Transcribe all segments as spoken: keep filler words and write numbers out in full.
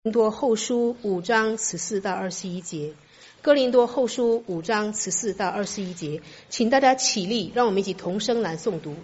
林多后书五章十四到二十一节，哥林多后书五章十四到二十一节，请大家起立，让我们一起同声来诵读。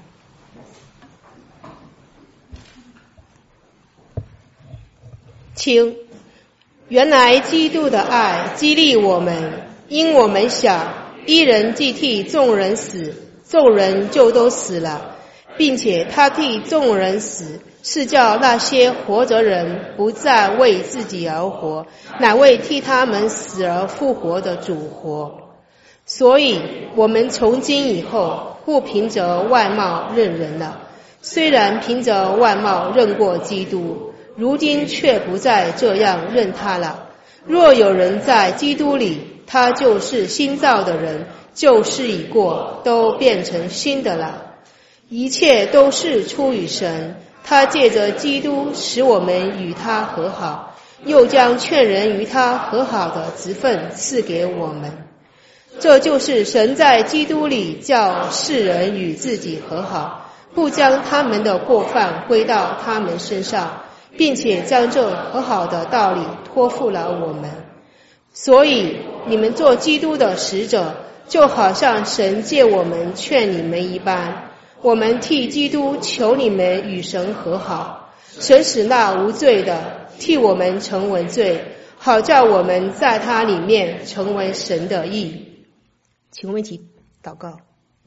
请，原来基督的爱激励我们，因我们想，一人既替众人死，众人就都死了，并且他替众人死，是叫那些活着人不再为自己而活，乃为替他们死而复活的主活。所以我们从今以后不凭着外貌认人了，虽然凭着外貌认过基督，如今却不再这样认他了。若有人在基督里，他就是新造的人，旧事已过，都变成新的了。一切都是出于神，他借着基督使我们与他和好，又将劝人与他和好的职分赐给我们。这就是神在基督里叫世人与自己和好，不将他们的过犯归到他们身上，并且将这和好的道理托付了我们。所以你们做基督的使者，就好像神借我们劝你们一般。我们替基督求你们与神和好，神使那无罪的替我们成为罪，好叫我们在他里面成为神的义。请我们一起祷告。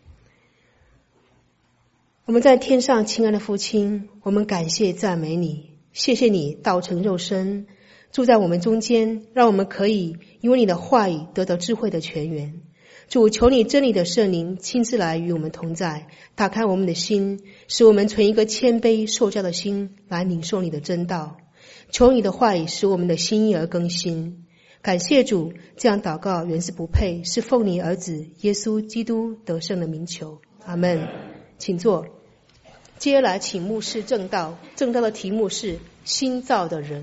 我们在天上亲爱的父亲，我们感谢赞美你，谢谢你道成肉身，住在我们中间，让我们可以因为你的话语得到智慧的泉源。主，求你真理的圣灵亲自来与我们同在，打开我们的心，使我们存一个谦卑受教的心来领受你的真道。求你的话语使我们的心意而更新。感谢主，这样祷告原是不配，是奉你儿子耶稣基督得胜的名求，阿们。请坐。接下来请牧师正道，正道的题目是新造的人。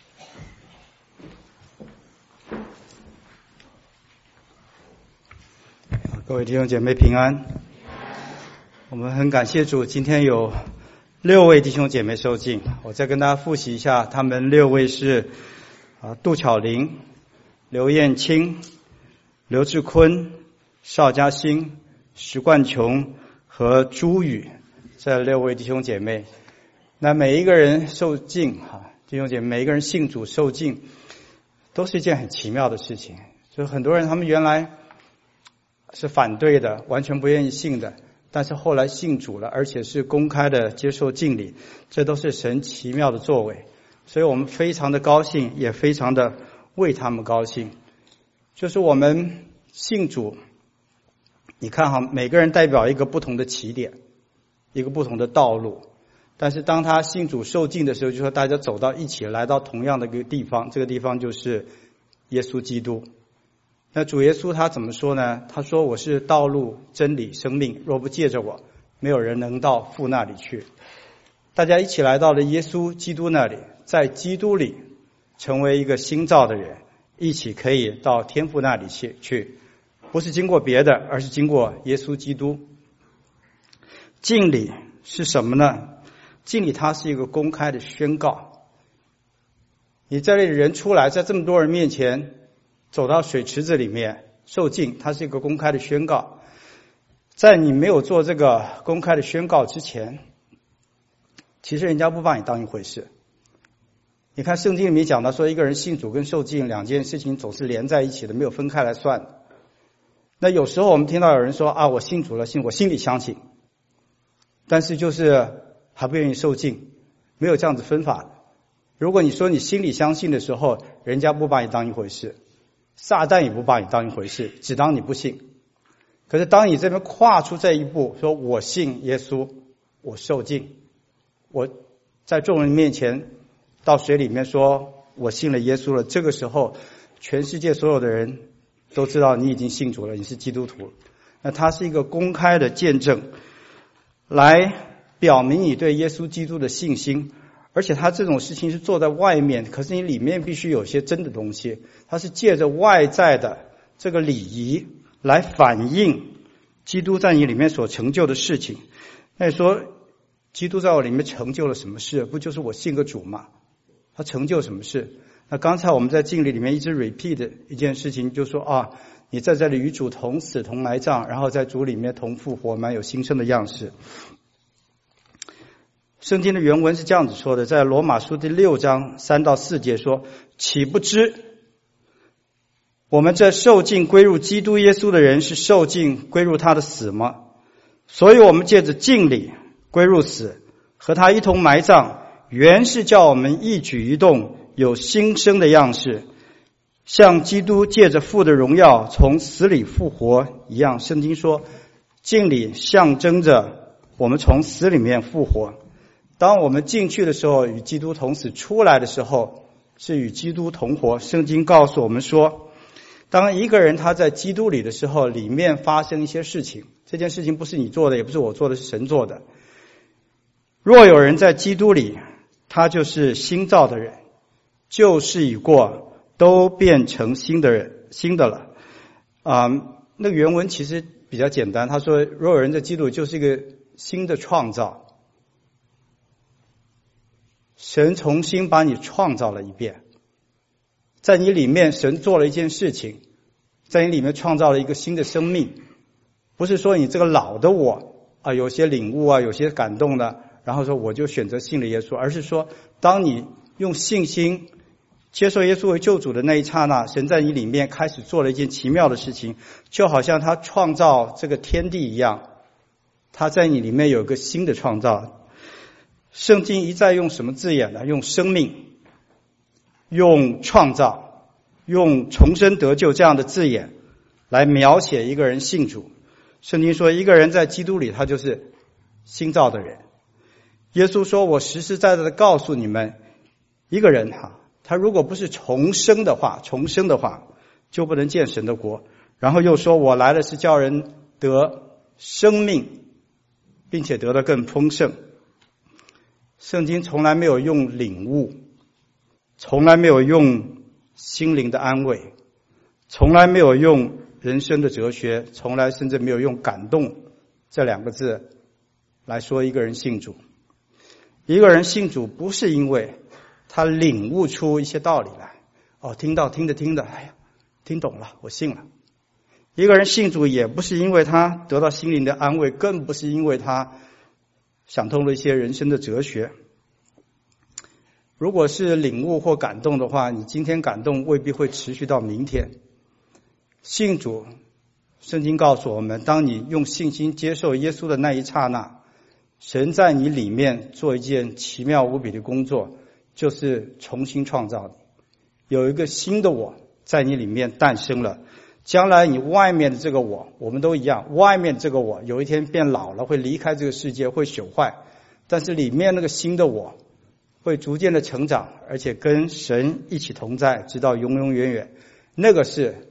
各位弟兄姐妹平安。我们很感谢主，今天有六位弟兄姐妹受浸。我再跟大家复习一下，他们六位是啊杜巧玲、刘燕青、刘志坤、邵嘉欣、石冠琼和朱宇，这六位弟兄姐妹。那每一个人受浸哈，弟兄姐妹每一个人信主受浸，都是一件很奇妙的事情。就很多人他们原来是反对的，完全不愿意信的，但是后来信主了，而且是公开的接受浸礼，这都是神奇妙的作为。所以我们非常的高兴，也非常的为他们高兴。就是我们信主，你看哈，每个人代表一个不同的起点，一个不同的道路，但是当他信主受浸的时候，就说大家走到一起，来到同样的一个地方，这个地方就是耶稣基督。那主耶稣他怎么说呢？他说，我是道路真理生命，若不借着我，没有人能到父那里去。大家一起来到了耶稣基督那里，在基督里成为一个新造的人，一起可以到天父那里去，不是经过别的，而是经过耶稣基督。浸礼是什么呢？浸礼它是一个公开的宣告。你在这里人出来，在这么多人面前走到水池子里面受浸，它是一个公开的宣告。在你没有做这个公开的宣告之前，其实人家不把你当一回事。你看圣经里面讲到说，一个人信主跟受浸两件事情总是连在一起的，没有分开来算的。那有时候我们听到有人说啊，我信主了，信我心里相信，但是就是还不愿意受浸，没有这样子分法的。如果你说你心里相信的时候，人家不把你当一回事，撒旦也不把你当一回事，只当你不信。可是当你这边跨出这一步，说我信耶稣，我受浸，我在众人面前到水里面说我信了耶稣了，这个时候全世界所有的人都知道你已经信主了，你是基督徒了。那它是一个公开的见证，来表明你对耶稣基督的信心。而且他这种事情是做在外面，可是你里面必须有些真的东西，他是借着外在的这个礼仪来反映基督在你里面所成就的事情。那你说基督在我里面成就了什么事？不就是我信个主吗？他成就什么事？ 那刚才我们在敬礼里面一直 repeat 一件事情，就说啊，你在这里与主同死同埋葬，然后在主里面同复活，满有新生的样式。圣经的原文是这样子说的，在罗马书第六章三到四节说，岂不知我们这受尽归入基督耶稣的人是受尽归入他的死吗？所以我们借着敬礼归入死，和他一同埋葬，原是叫我们一举一动有新生的样式，像基督借着父的荣耀从死里复活一样。圣经说敬礼象征着我们从死里面复活，当我们进去的时候与基督同死，出来的时候是与基督同活。圣经告诉我们说，当一个人他在基督里的时候，里面发生一些事情，这件事情不是你做的，也不是我做的，是神做的。若有人在基督里，他就是新造的人，旧事已过，都变成新的人，新的了。啊、嗯，那个原文其实比较简单，他说若有人在基督里，就是一个新的创造，神重新把你创造了一遍，在你里面神做了一件事情，在你里面创造了一个新的生命。不是说你这个老的我啊，有些领悟啊，有些感动的，然后说我就选择信了耶稣，而是说当你用信心接受耶稣为救主的那一刹那，神在你里面开始做了一件奇妙的事情，就好像他创造这个天地一样，他在你里面有一个新的创造。圣经一再用什么字眼呢？用生命，用创造，用重生得救这样的字眼来描写一个人信主。圣经说一个人在基督里，他就是新造的人。耶稣说我实实在在的告诉你们，一个人哈，他如果不是重生的话，重生的话就不能见神的国。然后又说我来的是叫人得生命，并且得得更丰盛。圣经从来没有用领悟，从来没有用心灵的安慰，从来没有用人生的哲学，从来甚至没有用感动这两个字来说一个人信主。一个人信主不是因为他领悟出一些道理来，哦，听到听着听着，哎呀，听懂了，我信了。一个人信主也不是因为他得到心灵的安慰，更不是因为他想通了一些人生的哲学。如果是领悟或感动的话，你今天感动未必会持续到明天。信主，圣经告诉我们，当你用信心接受耶稣的那一刹那，神在你里面做一件奇妙无比的工作，就是重新创造你，有一个新的我在你里面诞生了。将来你外面的这个我，我们都一样，外面这个我有一天变老了，会离开这个世界，会朽坏，但是里面那个新的我会逐渐的成长，而且跟神一起同在，直到永永远远。那个是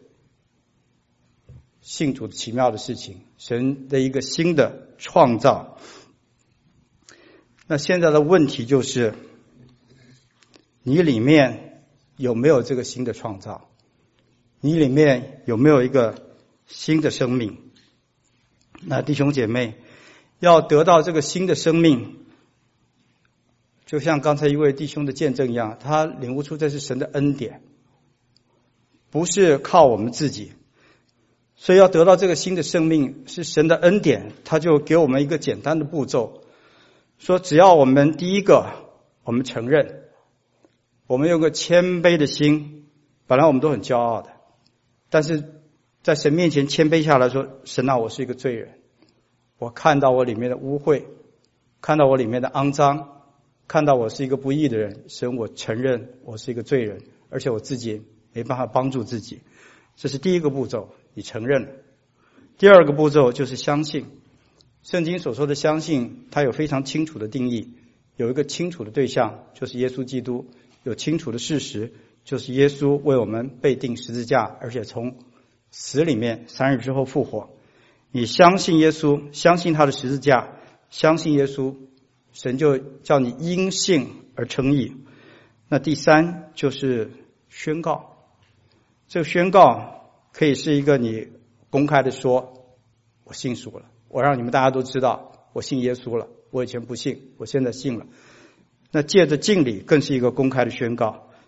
信主奇妙的事情，神的一个新的创造。那现在的问题就是，你里面有没有这个新的创造？你里面有没有一个新的生命？那弟兄姐妹，要得到这个新的生命，就像刚才一位弟兄的见证一样，他领悟出这是神的恩典，不是靠我们自己。所以要得到这个新的生命是神的恩典，他就给我们一个简单的步骤，说只要我们第一个，我们承认，我们有个谦卑的心，本来我们都很骄傲的，但是在神面前谦卑下来说，神啊，我是一个罪人，我看到我里面的污秽，看到我里面的肮脏，看到我是一个不义的人，神，我承认我是一个罪人，而且我自己没办法帮助自己。这是第一个步骤，你承认了。第二个步骤就是相信。圣经所说的相信，它有非常清楚的定义，有一个清楚的对象，就是耶稣基督，有清楚的事实，就是耶稣为我们被钉十字架，而且从死里面三日之后复活。你相信耶稣，相信他的十字架，相信耶稣，神就叫你因信而称义。那第三就是宣告。这个宣告可以是一个你公开的说，我信主了，我让你们大家都知道我信耶稣了，我以前不信，我现在信了。那借着敬礼更是一个公开的宣告，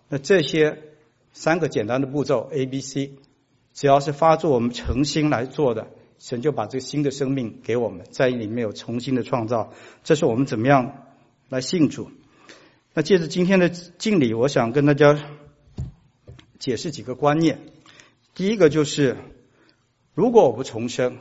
那这些三个简单的步骤 A、B、C， 只要是发自我们诚心来做的，神就把这个新的生命给我们，在里面有重新的创造。这是我们怎么样来信主。那借着今天的敬礼，我想跟大家解释几个观念。第一个就是，如果我不重生，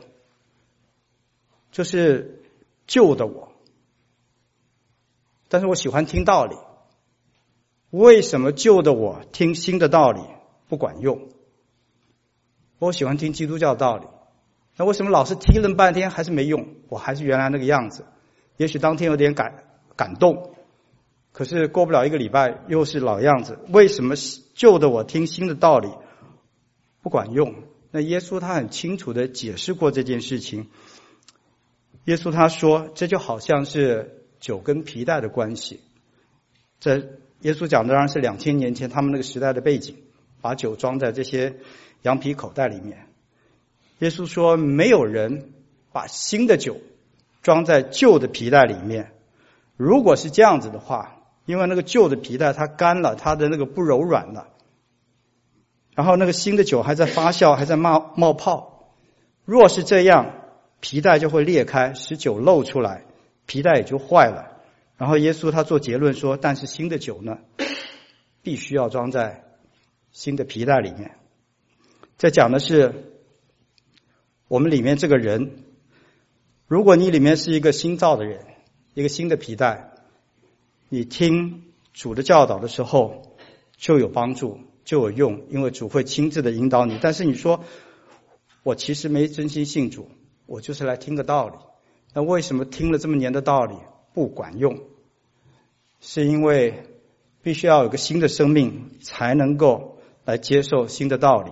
就是旧的我，但是我喜欢听道理。为什么旧的我听新的道理不管用？我喜欢听基督教道理，那为什么老是听了半天还是没用？我还是原来那个样子。也许当天有点感感动，可是过不了一个礼拜又是老样子。为什么旧的我听新的道理不管用？那耶稣他很清楚地解释过这件事情。耶稣他说，这就好像是酒跟皮带的关系。这耶稣讲的当然是两千年前他们那个时代的背景，把酒装在这些羊皮口袋里面。耶稣说，没有人把新的酒装在旧的皮带里面。如果是这样子的话，因为那个旧的皮带它干了，它的那个不柔软了，然后那个新的酒还在发酵，还在冒冒泡。若是这样，皮带就会裂开，使酒漏出来，皮带也就坏了。然后耶稣他做结论说，但是新的酒呢，必须要装在新的皮带里面。这讲的是我们里面这个人，如果你里面是一个新造的人，一个新的皮带，你听主的教导的时候就有帮助，就有用，因为主会亲自的引导你。但是你说，我其实没真心信主，我就是来听个道理，那为什么听了这么年的道理不管用？是因为必须要有个新的生命才能够来接受新的道理。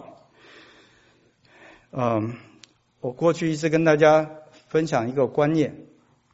嗯，我过去一直跟大家分享一个观念，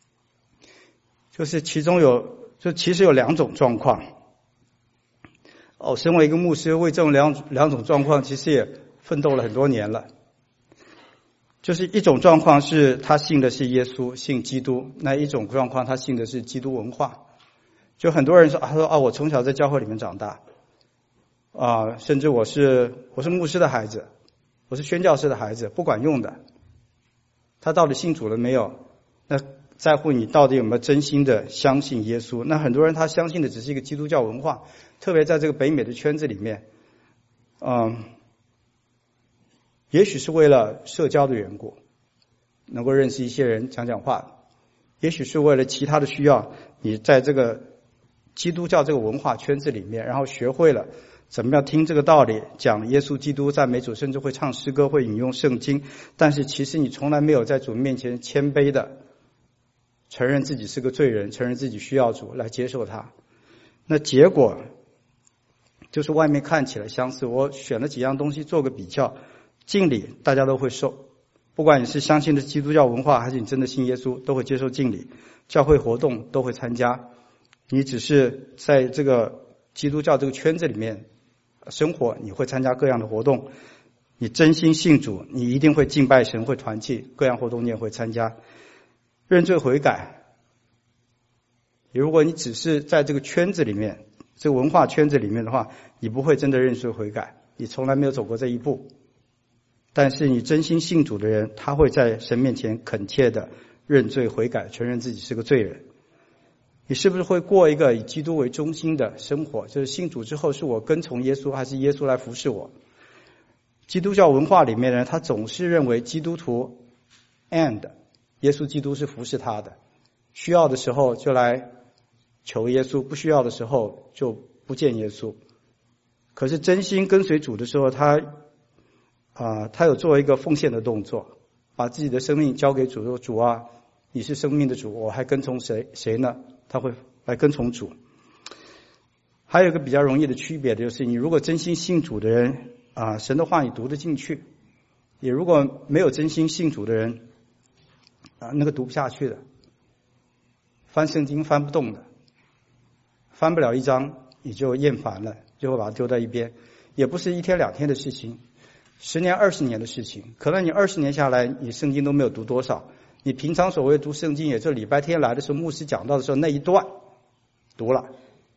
就是其中有就其实有两种状况。哦，身为一个牧师，为这种两两种状况其实也奋斗了很多年了。就是一种状况是他信的是耶稣，信基督，那一种状况他信的是基督文化。就很多人说，他说啊，我从小在教会里面长大，啊，甚至我是我是牧师的孩子，我是宣教师的孩子，不管用的。他到底信主了没有？那在乎你到底有没有真心的相信耶稣。那很多人他相信的只是一个基督教文化，特别在这个北美的圈子里面，嗯，也许是为了社交的缘故，能够认识一些人讲讲话，也许是为了其他的需要，你在这个基督教这个文化圈子里面，然后学会了怎么样听这个道理，讲耶稣基督，赞美主，甚至会唱诗歌，会引用圣经，但是其实你从来没有在主面前谦卑的承认自己是个罪人，承认自己需要主来接受他。那结果就是外面看起来相似，我选了几样东西做个比较，敬礼大家都会受，不管你是相信的基督教文化还是你真的信耶稣，都会接受敬礼，教会活动都会参加。你只是在这个基督教这个圈子里面生活，你会参加各样的活动，你真心信主，你一定会敬拜神，会团契，各样活动你也会参加。认罪悔改，如果你只是在这个圈子里面，这个文化圈子里面的话，你不会真的认罪悔改，你从来没有走过这一步。但是你真心信主的人，他会在神面前恳切的认罪悔改，承认自己是个罪人。你是不是会过一个以基督为中心的生活？就是信主之后，是我跟从耶稣，还是耶稣来服侍我？基督教文化里面呢，他总是认为基督徒 and 耶稣基督是服侍他的，需要的时候就来求耶稣，不需要的时候就不见耶稣。可是真心跟随主的时候，他啊、呃，他有做一个奉献的动作，把自己的生命交给主，说主啊，你是生命的主，我还跟从谁谁呢？他会来跟从主。还有一个比较容易的区别的就是，你如果真心信主的人啊、呃，神的话你读得进去；也如果没有真心信主的人啊、呃，那个读不下去的，翻圣经翻不动的，翻不了一章你就厌烦了，就会把它丢在一边。也不是一天两天的事情，十年二十年的事情，可能你二十年下来你圣经都没有读多少，你平常所谓读圣经也就礼拜天来的时候牧师讲到的时候那一段读了，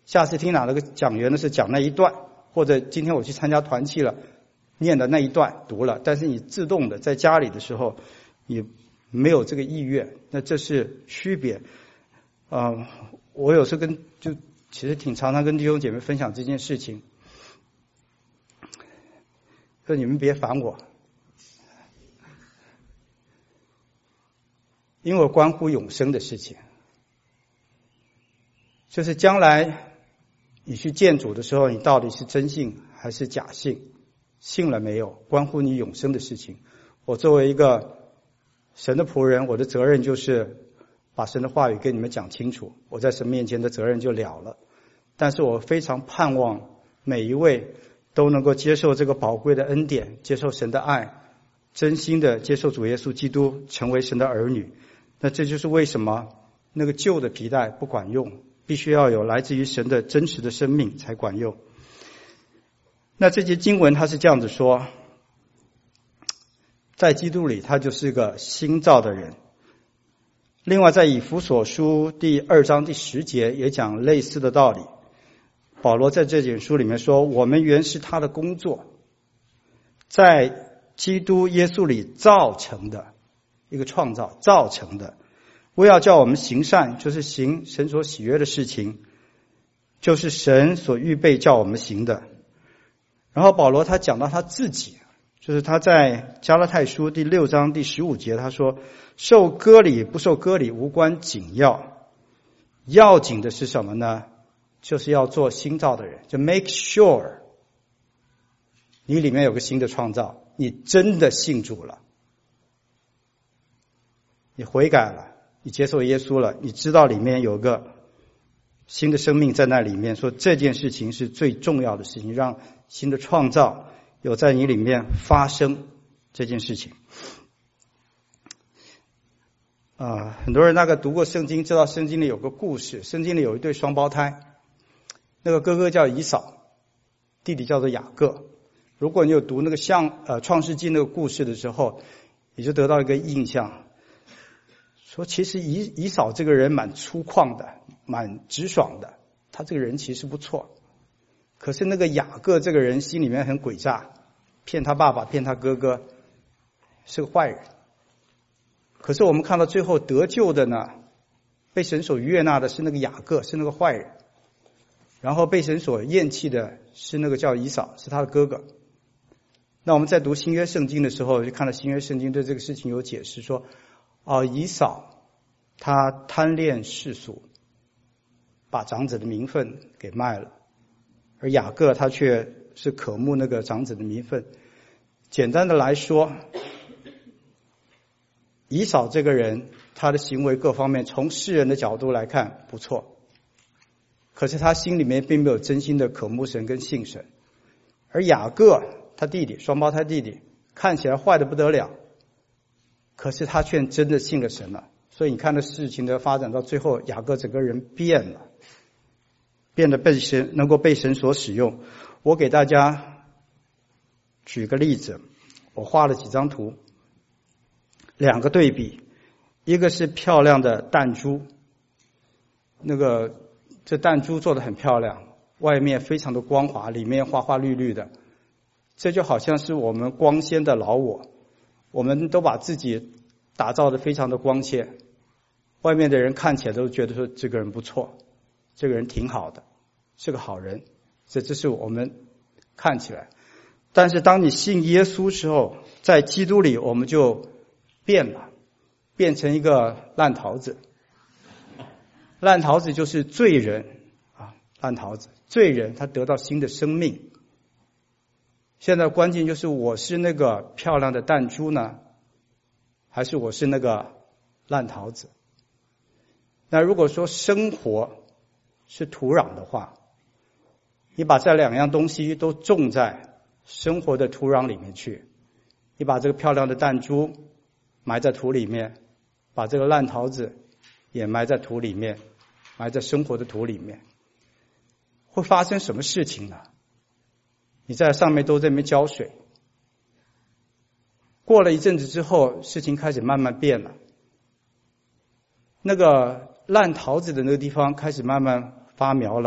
下次听哪个讲员呢是讲那一段，或者今天我去参加团契了，念的那一段读了，但是你自动的在家里的时候，你没有这个意愿，那这是区别。啊、呃，我有时候跟就其实挺常常跟弟兄姐妹分享这件事情，说你们别烦我，因为我关乎永生的事情，就是将来你去见主的时候，你到底是真信还是假信？信了没有？关乎你永生的事情。我作为一个神的仆人，我的责任就是把神的话语跟你们讲清楚，我在神面前的责任就了了。但是我非常盼望每一位都能够接受这个宝贵的恩典，接受神的爱，真心的接受主耶稣基督，成为神的儿女。那这就是为什么那个旧的皮带不管用，必须要有来自于神的真实的生命才管用。那这节经文它是这样子说，在基督里他就是个新造的人。另外在以弗所书第二章第十节也讲类似的道理。保罗在这卷书里面说，我们原是他的工作，在基督耶稣里造成的一个创造，造成的，为要叫我们行善，就是行神所喜悦的事情，就是神所预备叫我们行的。然后保罗他讲到他自己，就是他在加拉太书第六章第十五节他说，受割礼不受割礼无关紧要，要紧的是什么呢？就是要做新造的人，就 make sure 你里面有个新的创造，你真的信主了，你悔改了，你接受耶稣了，你知道里面有个新的生命在那里面，说这件事情是最重要的事情，让新的创造有在你里面发生这件事情。啊、呃，很多人那个读过圣经，知道圣经里有个故事，圣经里有一对双胞胎，那个哥哥叫以扫，弟弟叫做雅各。如果你有读那个像呃创世纪那个故事的时候，你就得到一个印象，说其实以以扫这个人蛮粗犷的，蛮直爽的，他这个人其实不错。可是那个雅各这个人心里面很诡诈，骗他爸爸，骗他哥哥，是个坏人。可是我们看到最后得救的呢，被神所悦纳的是那个雅各，是那个坏人。然后被神所厌弃的是那个叫以扫，是他的哥哥。那我们在读新约圣经的时候，就看到新约圣经对这个事情有解释，说哦，以扫他贪恋世俗，把长子的名分给卖了，而雅各他却是渴慕那个长子的名分。简单的来说，以扫这个人他的行为各方面从世人的角度来看不错，可是他心里面并没有真心的渴慕神跟信神。而雅各他弟弟，双胞胎弟弟，看起来坏得不得了，可是他却真的信了神了。所以你看这事情的发展到最后，雅各整个人变了，变得被神能够被神所使用。我给大家举个例子，我画了几张图，两个对比，一个是漂亮的弹珠，那个这弹珠做得很漂亮，外面非常的光滑，里面花花绿绿的，这就好像是我们光鲜的老我，我们都把自己打造得非常的光鲜，外面的人看起来都觉得说这个人不错，这个人挺好的，是个好人，这这是我们看起来。但是当你信耶稣之后，在基督里我们就变了，变成一个烂桃子。烂桃子就是罪人啊，烂桃子，罪人他得到新的生命。现在关键就是我是那个漂亮的弹珠呢，还是我是那个烂桃子？那如果说生活是土壤的话，你把这两样东西都种在生活的土壤里面去，你把这个漂亮的弹珠埋在土里面，把这个烂桃子也埋在土里面，埋在生活的土里面，会发生什么事情呢？你在上面都在那边浇水，过了一阵子之后，事情开始慢慢变了，那个烂桃子的那个地方开始慢慢发苗了，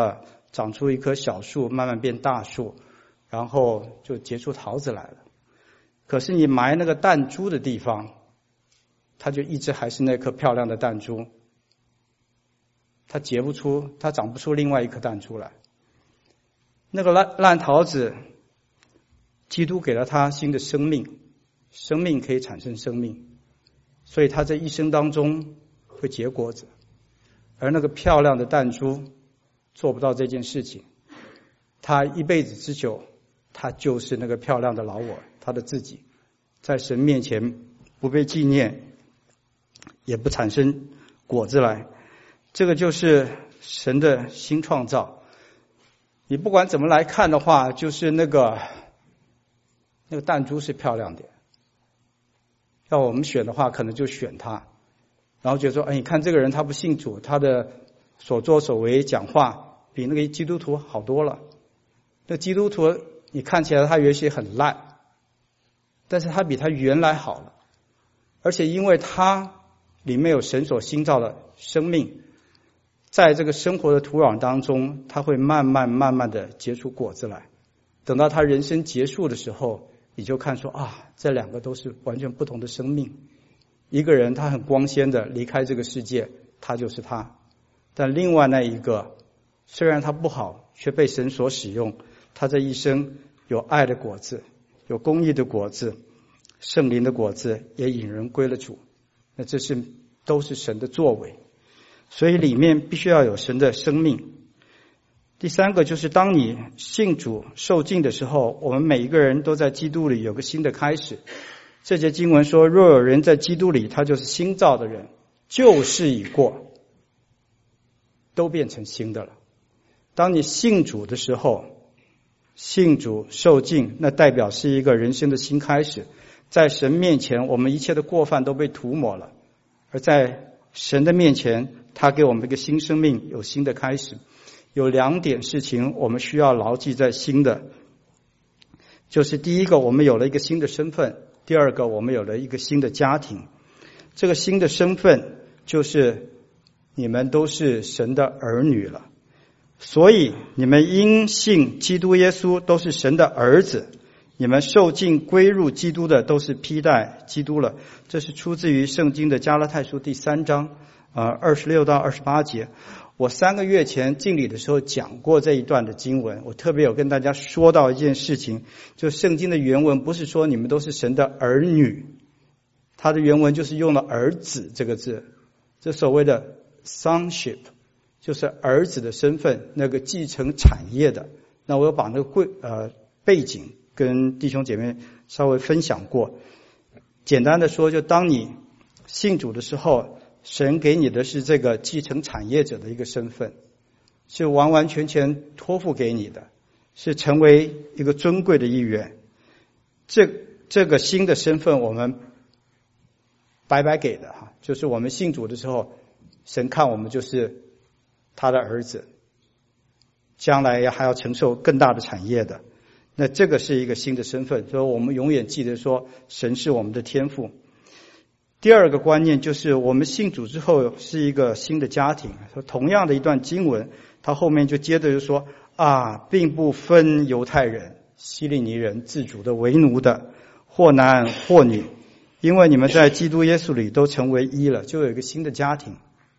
长出一棵小树，慢慢变大树，然后就结出桃子来了。可是你埋那个弹珠的地方，它就一直还是那颗漂亮的弹珠，它结不出，它长不出另外一颗弹珠来。那个烂烂桃子，基督给了它新的生命，生命可以产生生命，所以它在一生当中会结果子。而那个漂亮的弹珠做不到这件事情，他一辈子之久，他就是那个漂亮的老我，他的自己，在神面前不被纪念，也不产生果子来。这个就是神的新创造。你不管怎么来看的话，就是那个那个弹珠是漂亮的，要我们选的话，可能就选它。然后觉得说，哎，你看这个人他不信主，他的所作所为讲话比那个基督徒好多了。那基督徒你看起来他有些很烂，但是他比他原来好了，而且因为他里面有神所新造的生命，在这个生活的土壤当中，他会慢慢慢慢的结出果子来。等到他人生结束的时候，你就看说啊，这两个都是完全不同的生命。一个人他很光鲜的离开这个世界，他就是他。但另外那一个，虽然他不好，却被神所使用，他这一生有爱的果子，有公义的果子，圣灵的果子，也引人归了主。那这是都是神的作为，所以里面必须要有神的生命。第三个就是当你信主受浸的时候，我们每一个人都在基督里有个新的开始。这节经文说，若有人在基督里，他就是新造的人，旧事已过，都变成新的了。当你信主的时候，信主受浸，那代表是一个人生的新开始。在神面前，我们一切的过犯都被涂抹了，而在神的面前，他给我们一个新生命，有新的开始。有两点事情我们需要牢记在心的，就是第一个，我们有了一个新的身份；第二个，我们有了一个新的家庭。这个新的身份就是你们都是神的儿女了，所以你们因信基督耶稣都是神的儿子，你们受浸归入基督的都是披戴基督了。这是出自于圣经的加拉太书第三章呃二十六到二十八节。我三个月前敬礼的时候讲过这一段的经文，我特别有跟大家说到一件事情，就圣经的原文不是说你们都是神的儿女，它的原文就是用了儿子这个字，这所谓的 sonship 就是儿子的身份，那个继承产业的。那我有把那个背呃背景跟弟兄姐妹稍微分享过。简单的说，就当你信主的时候，神给你的是这个继承产业者的一个身份，是完完全全托付给你的，是成为一个尊贵的一员。这这个新的身份我们白白给的哈，就是我们信主的时候，神看我们就是他的儿子，将来还要承受更大的产业的。那这个是一个新的身份，所以我们永远记得说神是我们的天父。第二个观念就是我们信主之后是一个新的家庭。同样的一段经文，他后面就接着就说啊，并不分犹太人、希利尼人、自主的、为奴的，或男或女，因为你们在基督耶稣里都成为一了，就有一个新的家庭。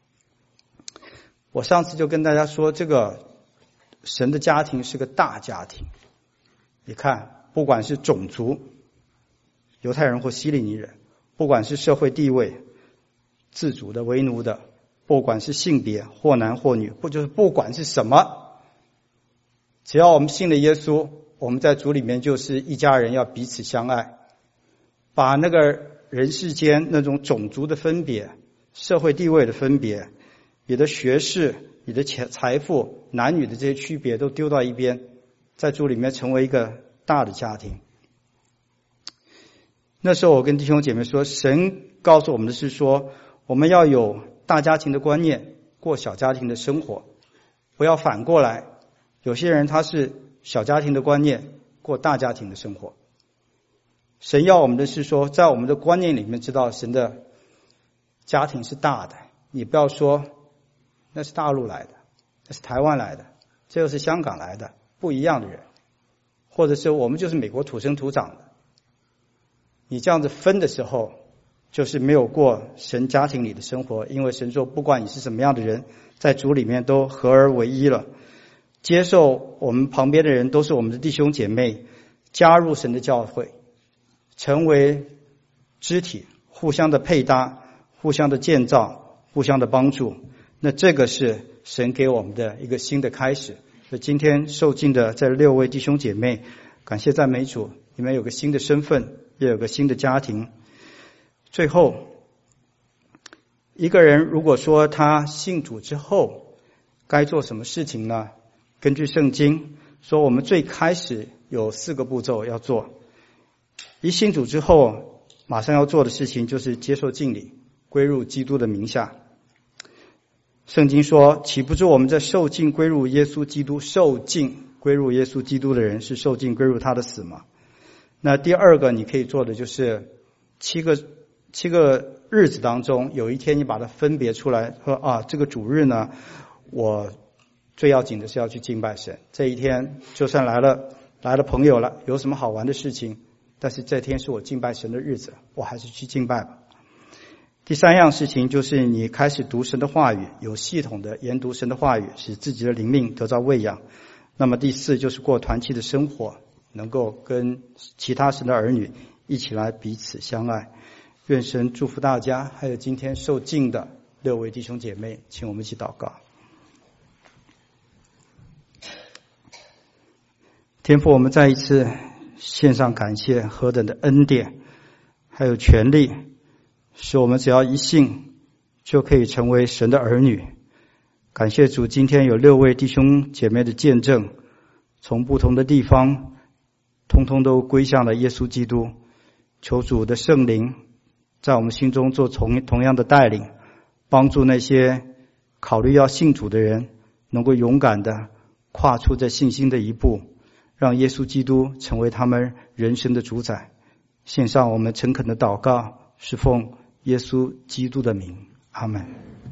我上次就跟大家说，这个神的家庭是个大家庭。你看，不管是种族，犹太人或希利尼人，不管是社会地位，自主的、为奴的，不管是性别，或男或女，不就是不管是什么，只要我们信了耶稣，我们在主里面就是一家人，要彼此相爱，把那个人世间那种种族的分别、社会地位的分别、你的学识、你的财财富、男女的这些区别都丢到一边，在主里面成为一个大的家庭。那时候我跟弟兄姐妹说，神告诉我们的是说，我们要有大家庭的观念，过小家庭的生活，不要反过来。有些人他是小家庭的观念，过大家庭的生活。神要我们的是说，在我们的观念里面知道神的家庭是大的，你不要说那是大陆来的，那是台湾来的， 这又是香港来的，不一样的人，或者是我们就是美国土生土长的。你这样子分的时候，就是没有过神家庭里的生活，因为神说不管你是什么样的人，在主里面都合而为一了。接受我们旁边的人都是我们的弟兄姐妹，加入神的教会，成为肢体，互相的配搭，互相的建造，互相的帮助。那这个是神给我们的一个新的开始。所以今天受浸的这六位弟兄姐妹，感谢赞美主，你们有个新的身份，也有个新的家庭。最后，一个人如果说他信主之后该做什么事情呢？根据圣经说，我们最开始有四个步骤要做。一信主之后，马上要做的事情就是接受浸礼，归入基督的名下。圣经说，岂不知我们在受浸归入耶稣基督，受浸归入耶稣基督的人是受浸归入他的死吗？那第二个你可以做的就是七个七个日子当中，有一天你把它分别出来，说啊，这个主日呢，我最要紧的是要去敬拜神。这一天就算来了来了朋友了，有什么好玩的事情，但是这天是我敬拜神的日子，我还是去敬拜吧。第三样事情就是你开始读神的话语，有系统的研读神的话语，使自己的灵命得到喂养。那么第四就是过团契的生活，能够跟其他神的儿女一起来彼此相爱。愿神祝福大家，还有今天受浸的六位弟兄姐妹，请我们一起祷告。天父，我们再一次献上感谢，何等的恩典还有权利，使我们只要一信就可以成为神的儿女。感谢主，今天有六位弟兄姐妹的见证，从不同的地方通通都归向了耶稣基督。求主的圣灵在我们心中做同同样的带领，帮助那些考虑要信主的人能够勇敢的跨出这信心的一步，让耶稣基督成为他们人生的主宰。献上我们诚恳的祷告，是奉耶稣基督的名，阿们。